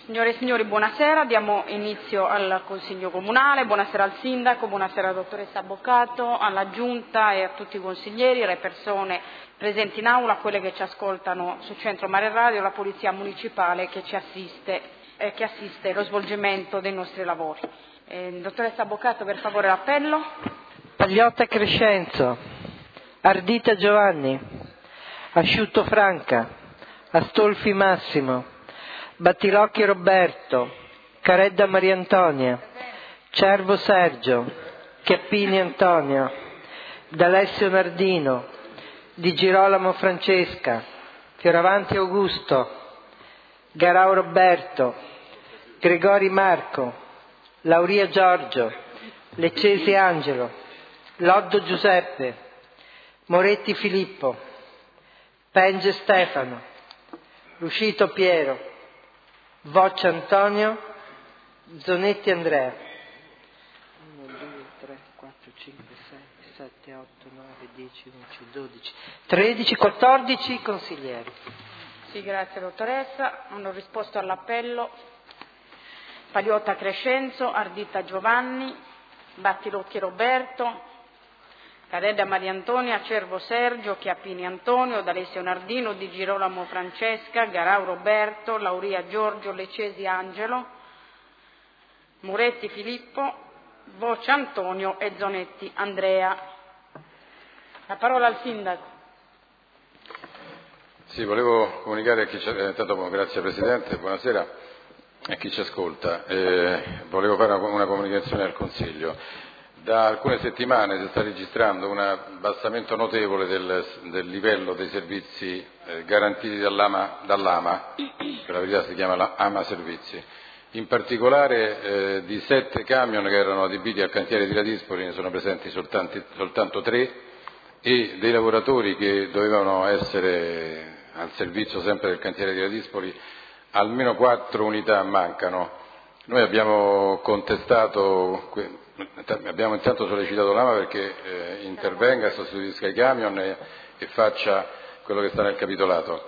Signore e signori, buonasera. Diamo inizio al Consiglio Comunale. Buonasera al Sindaco, buonasera alla dottoressa Avvocato, alla Giunta e a tutti i consiglieri, alle persone presenti in aula, a quelle che ci ascoltano su Centro Mare Radio, alla Polizia Municipale che ci assiste allo svolgimento dei nostri lavori. Dottoressa Avvocato, per favore l'appello. Pagliotta Crescenzo, Ardita Giovanni, Asciutto Franca, Astolfi Massimo, Battilocchi Roberto, Caredda Maria Antonia, Cervo Sergio, Chiappini Antonio, D'Alessio Nardino, Di Girolamo Francesca, Fioravanti Augusto, Garau Roberto, Gregori Marco, Lauria Giorgio, Leccesi Angelo, Loddo Giuseppe, Moretti Filippo, Penge Stefano, Ruscito Piero, Voccia Antonio, Zonetti Andrea. 1, 2, 3, 4, 5, 6, 7, 8, 9, 10, 11, 12, 13, 14 consiglieri. Sì, grazie dottoressa. Hanno risposto all'appello Pagliotta Crescenzo, Ardita Giovanni, Battilocchi Roberto, Caredda Maria Antonia, Cervo Sergio, Chiappini Antonio, D'Alessio Nardino, Di Girolamo Francesca, Garau Roberto, Lauria Giorgio, Leccesi Angelo, Moretti Filippo, Voccia Antonio e Zonetti Andrea. La parola al Sindaco. Sì, volevo comunicare a chi grazie Presidente, buonasera a chi ci ascolta. Volevo fare una comunicazione al Consiglio. Da alcune settimane si sta registrando un abbassamento notevole del livello dei servizi garantiti dall'AMA, per la verità si chiama AMA Servizi. In particolare di 7 camion che erano adibiti al cantiere di Ladispoli ne sono presenti soltanto 3 e dei lavoratori che dovevano essere al servizio sempre del cantiere di Ladispoli almeno 4 unità mancano. Noi abbiamo abbiamo intanto sollecitato l'AMA perché intervenga, sostituisca i camion e faccia quello che sta nel capitolato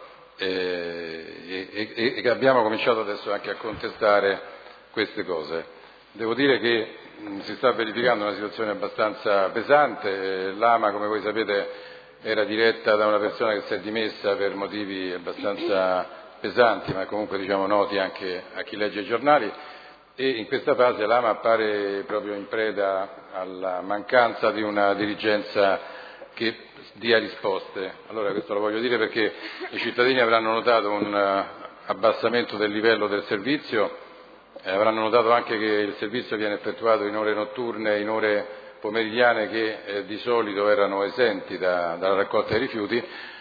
e abbiamo cominciato adesso anche a contestare queste cose. Devo dire che si sta verificando una situazione abbastanza pesante, l'AMA come voi sapete era diretta da una persona che si è dimessa per motivi abbastanza pesanti ma comunque diciamo noti anche a chi legge i giornali. E in questa fase l'AMA appare proprio in preda alla mancanza di una dirigenza che dia risposte. Allora questo lo voglio dire perché i cittadini avranno notato un abbassamento del livello del servizio, avranno notato anche che il servizio viene effettuato in ore notturne, in ore pomeridiane che di solito erano esenti dalla raccolta dei rifiuti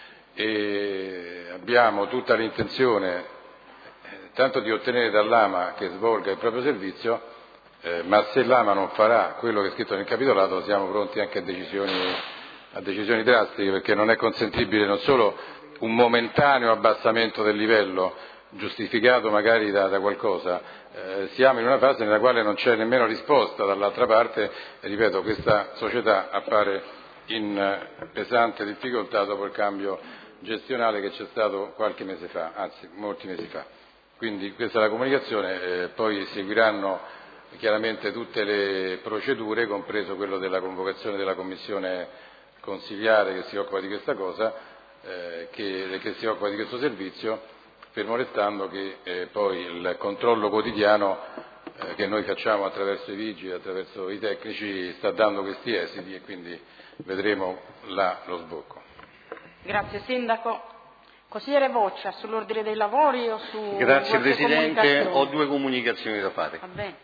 e abbiamo tutta l'intenzione tanto di ottenere dall'AMA che svolga il proprio servizio, ma se l'AMA non farà quello che è scritto nel capitolato siamo pronti anche a decisioni drastiche, perché non è consentibile non solo un momentaneo abbassamento del livello, giustificato magari da qualcosa, siamo in una fase nella quale non c'è nemmeno risposta dall'altra parte e ripeto, questa società appare in pesante difficoltà dopo il cambio gestionale che c'è stato qualche mese fa, anzi molti mesi fa. Quindi questa è la comunicazione, poi seguiranno chiaramente tutte le procedure, compreso quello della convocazione della commissione consiliare che si occupa di questa cosa, che si occupa di questo servizio, fermo restando che poi il controllo quotidiano che noi facciamo attraverso i vigili, attraverso i tecnici, sta dando questi esiti e quindi vedremo là lo sbocco. Grazie Sindaco. Consigliere Voccia, sull'ordine dei lavori o su... Grazie Presidente, ho 2 comunicazioni da fare. Va bene.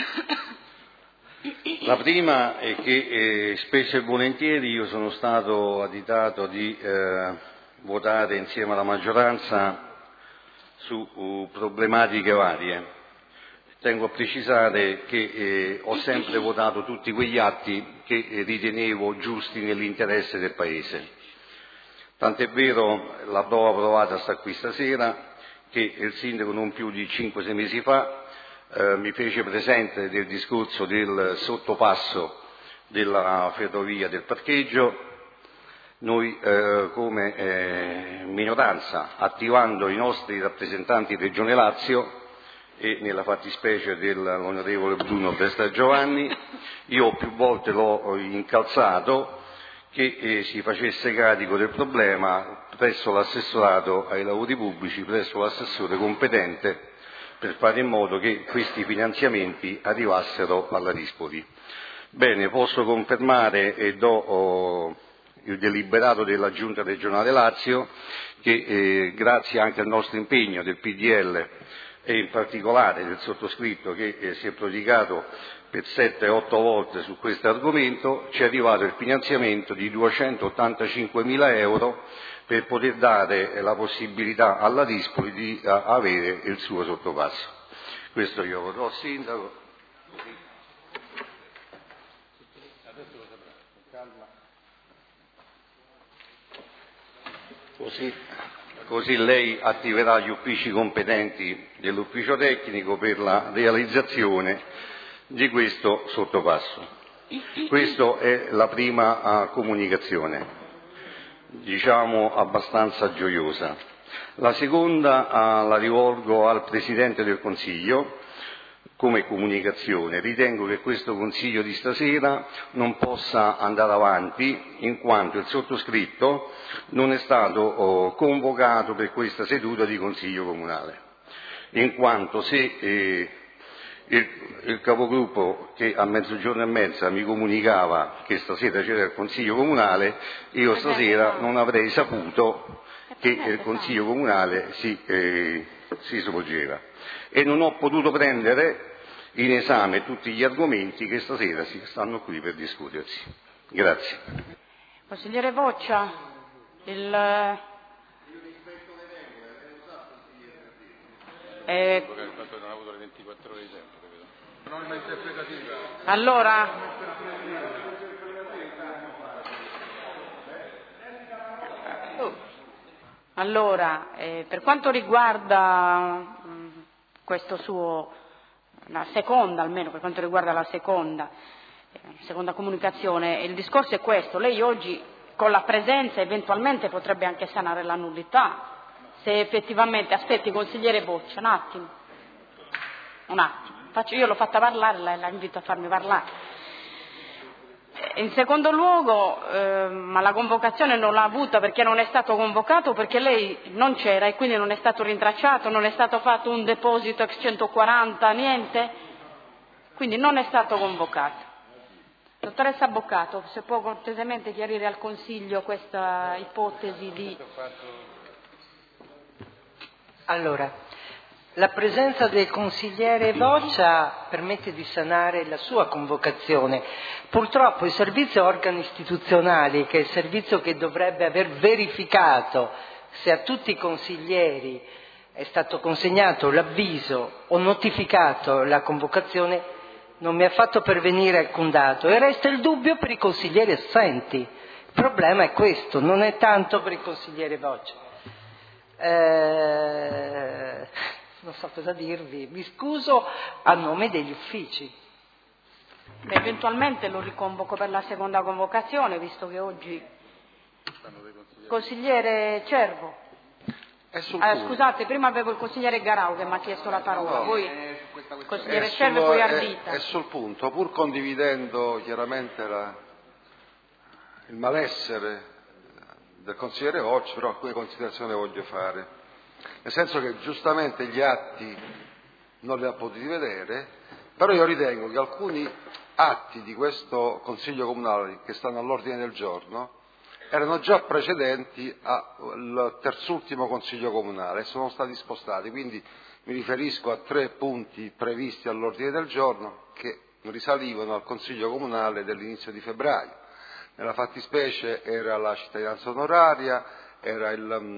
La prima è che spesso e volentieri io sono stato additato di votare insieme alla maggioranza su problematiche varie. Tengo a precisare che ho sempre votato tutti quegli atti che ritenevo giusti nell'interesse del Paese. Tant'è vero, la prova provata sta qui stasera, che il Sindaco non più di 5-6 mesi fa mi fece presente del discorso del sottopasso della ferrovia del parcheggio. Noi come minoranza, attivando i nostri rappresentanti in Regione Lazio, e nella fattispecie dell'onorevole Bruno Prestigiovanni. Io più volte l'ho incalzato che si facesse carico del problema presso l'assessorato ai lavori pubblici, presso l'assessore competente, per fare in modo che questi finanziamenti arrivassero alla Dispoli. Bene, posso confermare e do il deliberato della Giunta regionale Lazio che grazie anche al nostro impegno del PDL e in particolare del sottoscritto che si è prodigato per 7-8 volte su questo argomento, ci è arrivato il finanziamento di 285.000 euro per poter dare la possibilità alla Dispoli di avere il suo sottopasso. Questo io lo do al Sindaco. Così lei attiverà gli uffici competenti dell'ufficio tecnico per la realizzazione di questo sottopasso. Questa è la prima comunicazione, diciamo abbastanza gioiosa. La seconda la rivolgo al Presidente del Consiglio come comunicazione. Ritengo che questo Consiglio di stasera non possa andare avanti in quanto il sottoscritto non è stato convocato per questa seduta di Consiglio Comunale, in quanto se il capogruppo che a mezzogiorno e mezza mi comunicava che stasera c'era il Consiglio Comunale, io stasera non avrei saputo che il Consiglio Comunale si svolgeva e non ho potuto prendere in esame tutti gli argomenti che stasera si stanno qui per discutersi. Grazie. Consigliere Boccia, Allora, per quanto riguarda questo suo, la seconda almeno, per quanto riguarda la seconda comunicazione, il discorso è questo: lei oggi con la presenza eventualmente potrebbe anche sanare la nullità, se effettivamente, aspetti consigliere Boccia, un attimo, io l'ho fatta parlare, la invito a farmi parlare. In secondo luogo, ma la convocazione non l'ha avuta perché non è stato convocato, perché lei non c'era e quindi non è stato rintracciato, non è stato fatto un deposito ex 140, niente, quindi non è stato convocato. Dottoressa Boccato, se può cortesemente chiarire al Consiglio questa ipotesi di... Allora, la presenza del consigliere Boccia permette di sanare la sua convocazione. Purtroppo il servizio organi istituzionali, che è il servizio che dovrebbe aver verificato se a tutti i consiglieri è stato consegnato l'avviso o notificato la convocazione, non mi ha fatto pervenire alcun dato e resta il dubbio per i consiglieri assenti. Il problema è questo, non è tanto per il consigliere Boccia. Non so cosa dirvi, mi scuso a nome degli uffici. Beh, eventualmente lo riconvoco per la seconda convocazione, visto che oggi... Consigliere Cervo. Scusate, prima avevo il consigliere Garau che mi ha chiesto la parola, poi consigliere Cervo e poi Ardita. È sul punto, pur condividendo chiaramente il malessere del consigliere Boccia, però alcune considerazioni le voglio fare. Nel senso che giustamente gli atti non li ha potuti vedere, però io ritengo che alcuni atti di questo Consiglio Comunale che stanno all'ordine del giorno erano già precedenti al terzultimo Consiglio Comunale e sono stati spostati, quindi mi riferisco a 3 punti previsti all'ordine del giorno che risalivano al Consiglio Comunale dell'inizio di febbraio. Nella fattispecie era la cittadinanza onoraria, era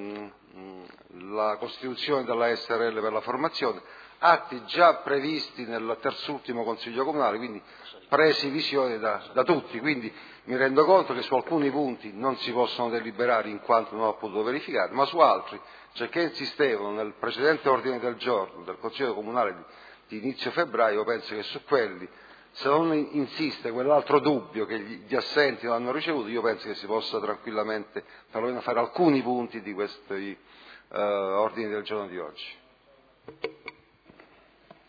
la costituzione della SRL per la formazione, atti già previsti nel terzultimo Consiglio Comunale, quindi presi visione da tutti, quindi mi rendo conto che su alcuni punti non si possono deliberare in quanto non ho potuto verificare, ma su altri, cioè che insistevano nel precedente ordine del giorno del Consiglio Comunale di inizio febbraio, penso che su quelli, se non insiste quell'altro dubbio che gli assenti non hanno ricevuto, io penso che si possa tranquillamente perlomeno fare alcuni punti di questi ordini del giorno di oggi.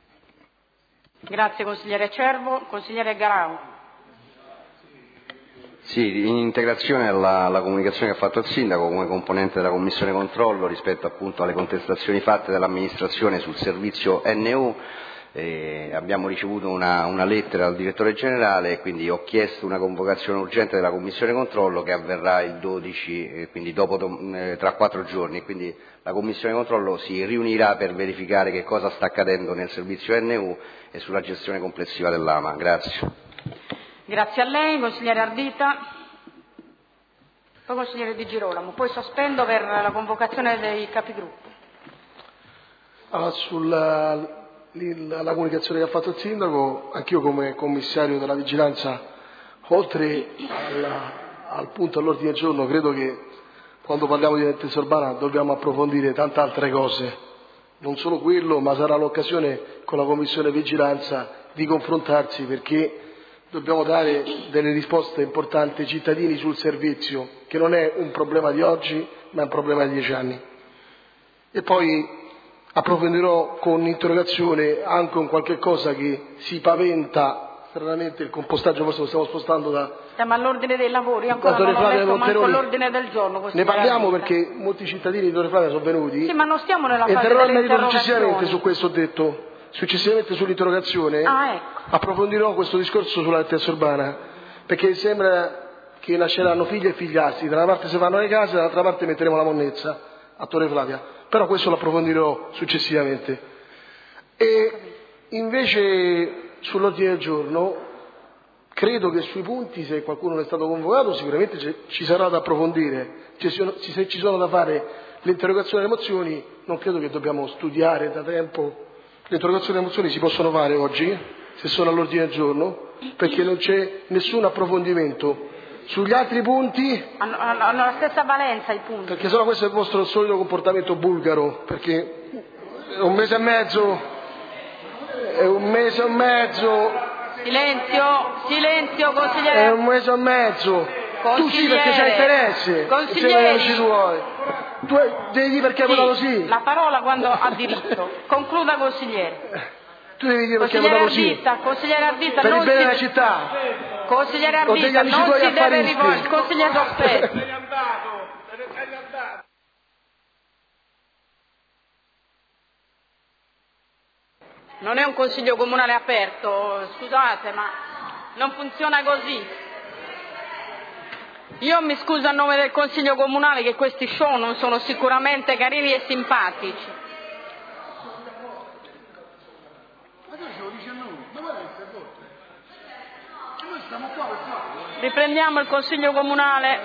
Grazie consigliere Cervo. Consigliere Garau. Sì, in integrazione alla comunicazione che ha fatto il Sindaco come componente della Commissione Controllo rispetto appunto alle contestazioni fatte dall'amministrazione sul servizio NU, abbiamo ricevuto una lettera dal direttore generale e quindi ho chiesto una convocazione urgente della Commissione Controllo che avverrà il 12, quindi tra 4 giorni, quindi la Commissione Controllo si riunirà per verificare che cosa sta accadendo nel servizio NU e sulla gestione complessiva dell'AMA. Grazie. Grazie a lei, consigliere Ardita. Poi consigliere Di Girolamo, poi sospendo per la convocazione dei capigruppo. Allora, la comunicazione che ha fatto il Sindaco, anch'io come commissario della vigilanza, oltre al punto all'ordine del giorno, credo che quando parliamo di detenzione urbana dobbiamo approfondire tante altre cose, non solo quello, ma sarà l'occasione con la commissione vigilanza di confrontarsi, perché dobbiamo dare delle risposte importanti ai cittadini sul servizio, che non è un problema di oggi, ma è un problema di 10 anni. E poi approfondirò con interrogazione anche un qualche cosa che si paventa stranamente, il compostaggio, forse lo stiamo spostando da... Stiamo all'ordine dei lavori, ancora non ho letto manco l'ordine del giorno. Ne parliamo perché molti cittadini di Torre Flavia sono venuti. Sì, ma non stiamo nella fase delle interrogazioni. Successivamente su questo ho detto, successivamente sull'interrogazione, ecco. Approfondirò questo discorso sulla detenzione urbana, perché sembra che nasceranno figli e figliastri, da una parte si fanno le case, dall'altra parte metteremo la monnezza a Torre Flavia, però questo lo approfondirò successivamente. E invece sull'ordine del giorno credo che sui punti, se qualcuno non è stato convocato, sicuramente ci sarà da approfondire, se ci sono da fare le interrogazioni e le mozioni, non credo che dobbiamo studiare da tempo. Le interrogazioni e le mozioni si possono fare oggi, se sono all'ordine del giorno, perché non c'è nessun approfondimento. Sugli altri punti hanno la stessa valenza i punti. Perché sennò questo è il vostro solito comportamento bulgaro, perché è un mese e mezzo. Silenzio, consigliere. È un mese e mezzo. Tu sì perché c'hai interesse. Consigliere. Tu devi dire perché hai votato sì. La parola quando ha diritto. Concluda, consigliere. Tu devi dire perché hai votato sì. Consigliere Ardita, per il bene della città. Consigliere Ardita, non si deve rivolgere. Consigliere Sospetto. Non è un consiglio comunale aperto, scusate, ma non funziona così. Io mi scuso a nome del consiglio comunale che questi show non sono sicuramente carini e simpatici. Riprendiamo il consiglio comunale.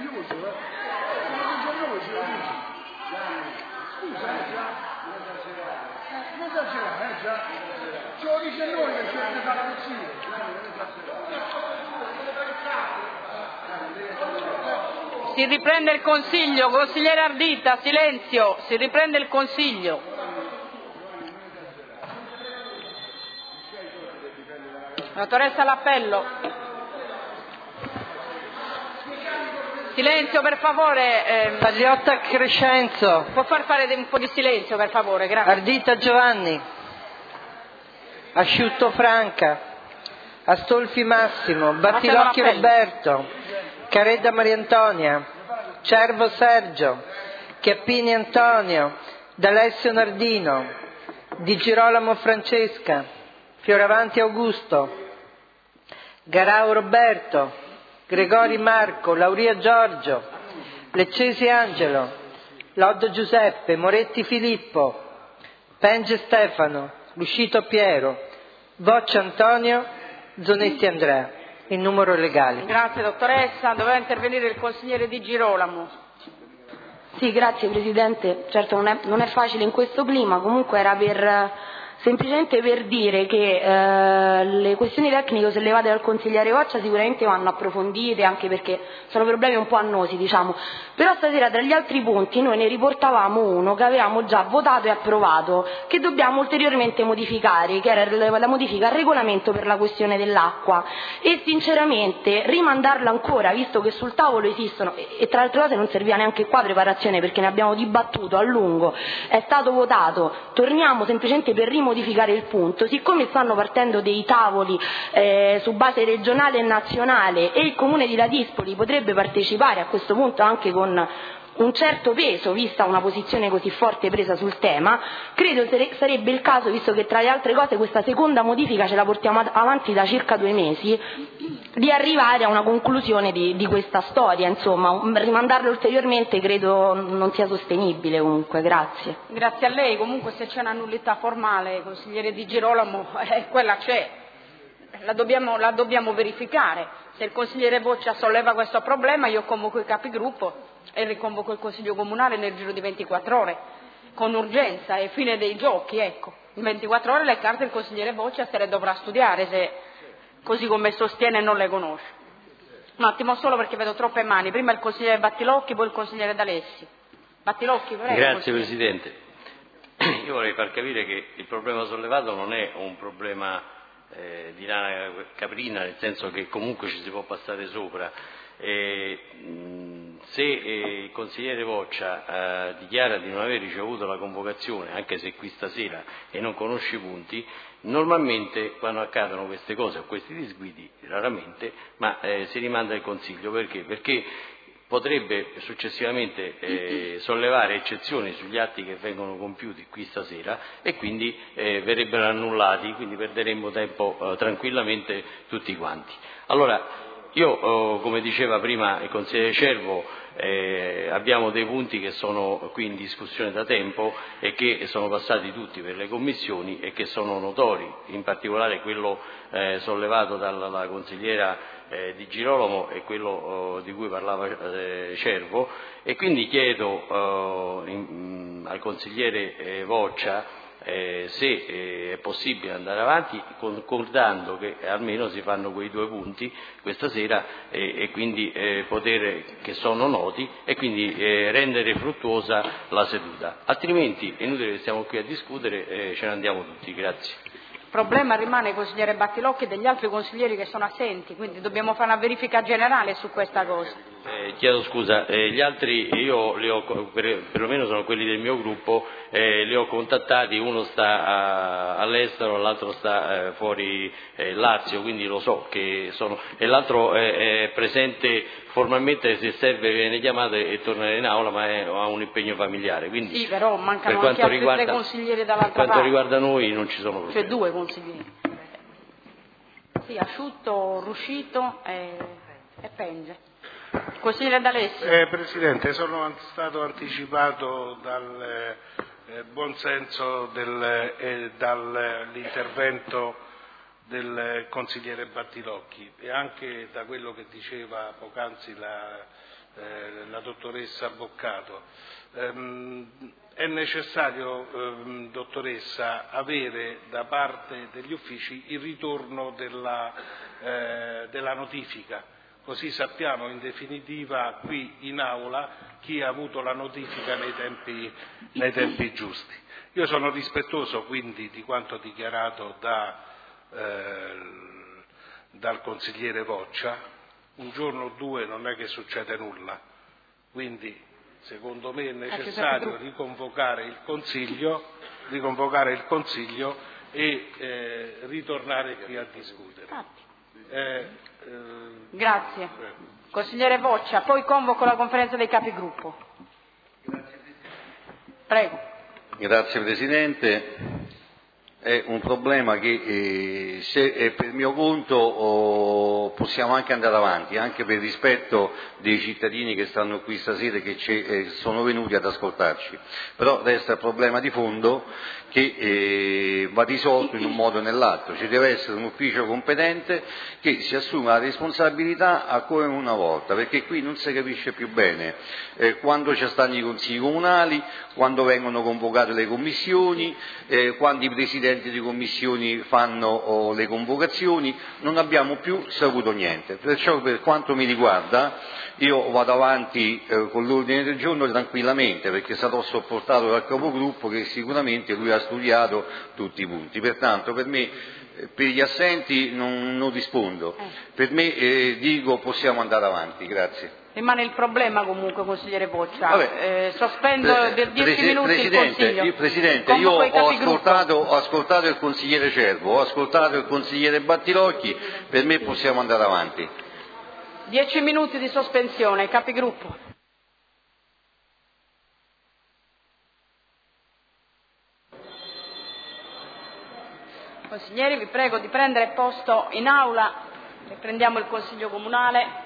Si riprende il consiglio, consigliere Ardita, silenzio, si riprende il consiglio. Dottoressa Lappello. Silenzio per favore. Pagliotta Crescenzo. Può far fare un po' di silenzio per favore, grazie. Ardita Giovanni. Asciutto Franca. Astolfi Massimo. Battilocchi Roberto. Caredda Maria Antonia, Cervo Sergio, Chiappini Antonio, D'Alessio Nardino, Di Girolamo Francesca, Fioravanti Augusto, Garau Roberto, Gregori Marco, Lauria Giorgio, Leccesi Angelo, Loddo Giuseppe, Moretti Filippo, Penge Stefano, Luscito Piero, Voccia Antonio, Zonetti Andrea. Il numero legale. Grazie dottoressa, doveva intervenire il consigliere Di Girolamo. Sì, grazie Presidente, certo non è facile in questo clima, comunque era semplicemente per dire che le questioni tecniche sollevate dal consigliere Voccia sicuramente vanno approfondite, anche perché sono problemi un po' annosi, diciamo. Però stasera tra gli altri punti noi ne riportavamo uno che avevamo già votato e approvato, che dobbiamo ulteriormente modificare, che era la modifica al regolamento per la questione dell'acqua, e sinceramente rimandarla ancora, visto che sul tavolo esistono, e tra le altre cose non serviva neanche qua preparazione perché ne abbiamo dibattuto a lungo, è stato votato, torniamo semplicemente per rimodificare modificare il punto. Siccome stanno partendo dei tavoli su base regionale e nazionale e il comune di Ladispoli potrebbe partecipare a questo punto anche con un certo peso, vista una posizione così forte presa sul tema, credo sarebbe il caso, visto che tra le altre cose questa seconda modifica ce la portiamo avanti da circa 2 mesi, di arrivare a una conclusione di questa storia. Insomma, rimandarlo ulteriormente credo non sia sostenibile comunque. Grazie. Grazie a lei. Comunque se c'è una nullità formale, consigliere Di Girolamo, quella c'è, la dobbiamo verificare. Se il consigliere Boccia solleva questo problema, io convoco i capigruppo e riconvoco il Consiglio Comunale nel giro di 24 ore, con urgenza e fine dei giochi, ecco. In 24 ore le carte il consigliere Boccia se le dovrà studiare, se così come sostiene non le conosce. Un attimo solo perché vedo troppe mani, prima il consigliere Battilocchi, poi il consigliere D'Alessi. Battilocchi, prego. Grazie Presidente. Io vorrei far capire che il problema sollevato non è un problema di lana caprina, nel senso che comunque ci si può passare sopra. Se il consigliere Boccia dichiara di non aver ricevuto la convocazione, anche se qui stasera, e non conosce i punti, normalmente quando accadono queste cose o questi disguidi, raramente, ma si rimanda il Consiglio. Perché? Perché potrebbe successivamente sollevare eccezioni sugli atti che vengono compiuti qui stasera e quindi verrebbero annullati, quindi perderemmo tempo tranquillamente tutti quanti. Allora, io, come diceva prima il consigliere Cervo, abbiamo dei punti che sono qui in discussione da tempo e che sono passati tutti per le commissioni e che sono notori, in particolare quello sollevato dalla consigliera Di Girolamo e quello di cui parlava Cervo, e quindi chiedo al consigliere Boccia se è possibile andare avanti concordando che almeno si fanno quei 2 punti questa sera e quindi che sono noti, e quindi rendere fruttuosa la seduta, altrimenti è inutile che stiamo qui a discutere, ce ne andiamo tutti. Grazie. Il problema rimane, consigliere Battilocchi, degli altri consiglieri che sono assenti, quindi dobbiamo fare una verifica generale su questa cosa. Chiedo scusa, gli altri io li ho, perlomeno sono quelli del mio gruppo, li ho contattati, uno sta all'estero, l'altro sta fuori Lazio, quindi lo so che sono, e l'altro è presente formalmente, se serve viene chiamato e tornerà in aula, ma ha un impegno familiare. Quindi, sì, però mancano anche altri 3 consiglieri dall'altra parte. Per quanto riguarda noi non ci sono problemi. Cioè 2 consiglieri. Sì, Asciutto, Ruscito e Penge. Consigliere D'Alessi. Presidente, sono stato anticipato dal buonsenso dall'intervento del consigliere Battilocchi e anche da quello che diceva poc'anzi la dottoressa Boccato. È necessario, dottoressa, avere da parte degli uffici il ritorno della notifica, così sappiamo in definitiva qui in aula chi ha avuto la notifica nei tempi giusti. Io sono rispettoso quindi di quanto dichiarato dal consigliere Boccia. Un giorno o 2 non è che succede nulla, quindi secondo me è necessario riconvocare il Consiglio e ritornare qui a discutere. Grazie. Consigliere Boccia, poi convoco la conferenza dei capigruppo. Prego. Grazie Presidente. È un problema che se è per mio conto possiamo anche andare avanti, anche per rispetto dei cittadini che stanno qui stasera e che sono venuti ad ascoltarci. Però resta il problema di fondo che va risolto in un modo o nell'altro. Ci deve essere un ufficio competente che si assuma la responsabilità a come una volta, perché qui non si capisce più bene quando ci stanno i consigli comunali, quando vengono convocate le commissioni, quando i presidenti di commissioni fanno le convocazioni, non abbiamo più saputo niente. Perciò per quanto mi riguarda io vado avanti con l'ordine del giorno tranquillamente, perché sarò sopportato dal capogruppo che sicuramente lui ha studiato tutti i punti. Pertanto per me, per gli assenti non rispondo, per me dico possiamo andare avanti. Grazie. Rimane il problema comunque, consigliere Boccia. Sospendo per 10 minuti il Consiglio. Presidente, io ho ascoltato il consigliere Cervo, ho ascoltato il consigliere Battilocchi, per me possiamo andare avanti. 10 minuti di sospensione, capigruppo. Consiglieri, vi prego di prendere posto in aula, riprendiamo il Consiglio Comunale.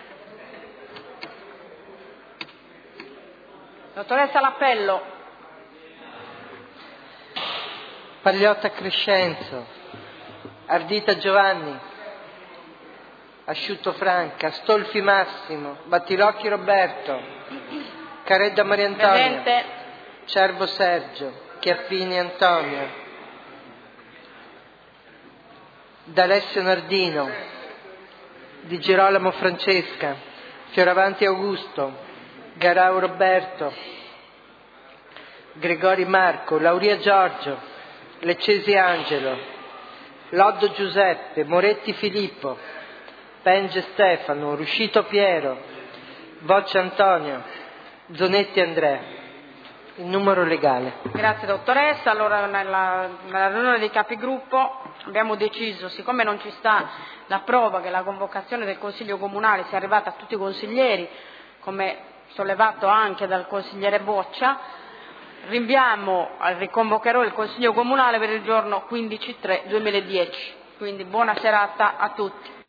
Dottoressa L'Appello. Pagliotta Crescenzo, Ardita Giovanni, Asciutto Franca, Stolfi Massimo, Battilocchi Roberto, Caredda Maria Antonia, Presente. Cervo Sergio, Chiappini Antonio, D'Alessio Nardino, Di Girolamo Francesca, Fioravanti Augusto, Garau Roberto, Gregori Marco, Lauria Giorgio, Leccesi Angelo, Loddo Giuseppe, Moretti Filippo, Penge Stefano, Ruscito Piero, Voccia Antonio, Zonetti Andrea. Il numero legale. Grazie dottoressa. Allora nella riunione dei capigruppo abbiamo deciso, siccome non ci sta la prova che la convocazione del Consiglio Comunale sia arrivata a tutti i consiglieri, come sollevato anche dal consigliere Boccia, riconvocherò il Consiglio Comunale per il giorno 15/3/2010. Quindi buona serata a tutti.